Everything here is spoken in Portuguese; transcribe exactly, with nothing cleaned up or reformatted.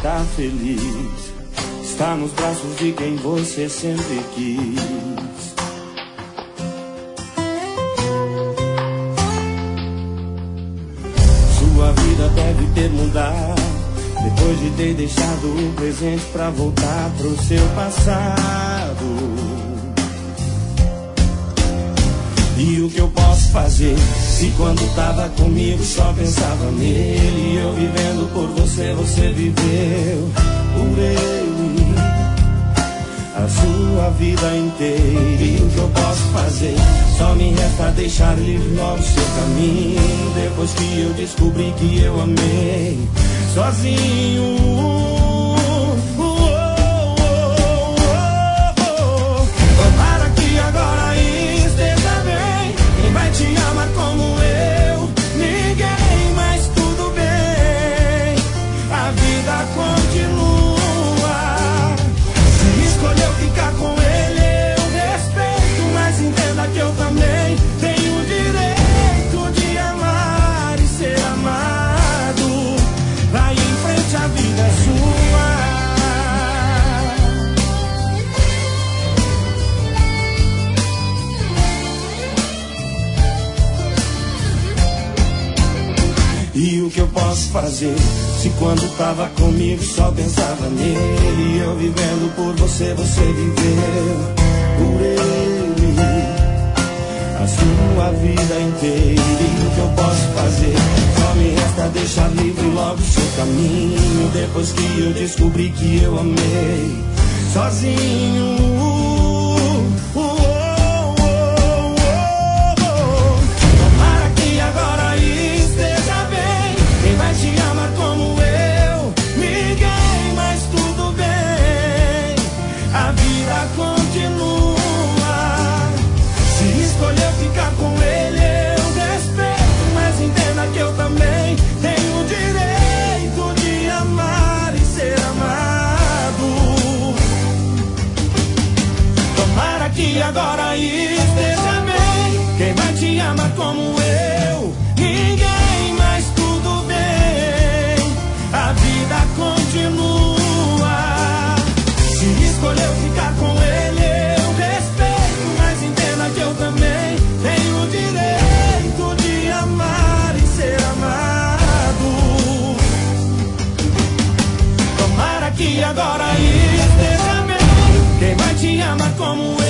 tá feliz, está nos braços de quem você sempre quis. Sua vida deve ter mudado depois de ter deixado o presente pra voltar pro seu passado. E o que eu posso fazer se quando tava comigo só pensava nele? E eu vivendo por você, você viveu por ele a sua vida inteira. E o que eu posso fazer? Só me resta deixar livre logo o seu caminho. Depois que eu descobri que eu amei sozinho. Tomara que agora esteja bem. Quem vai te amar como eu? Ninguém, mas tudo bem. A vida continua. Se escolheu ficar com ele, eu respeito, mas entenda que eu também tenho o direito de amar e ser amado. Vai em frente, a vida é sua. E o que eu posso fazer se quando tava comigo só pensava nele? E eu vivendo por você, você viveu por ele a sua vida inteira. E o que eu posso fazer? Só me resta deixar livre logo o seu caminho. Depois que eu descobri que eu amei sozinho. Tomara que agora esteja bem. Quem vai te amar como eu? Ninguém, mas tudo bem. A vida continua. Se escolheu ficar com ele, eu respeito, mas entenda que eu também tenho o direito de amar e ser amado. Tomara que agora esteja bem. Quem vai te amar como eu? Ninguém, mas tudo bem. A vida continua. Se escolheu ficar com ele, eu respeito, mas entenda que eu também tenho o direito de amar e ser amado. Tomara que agora esteja bem. Quem vai te amar como eu?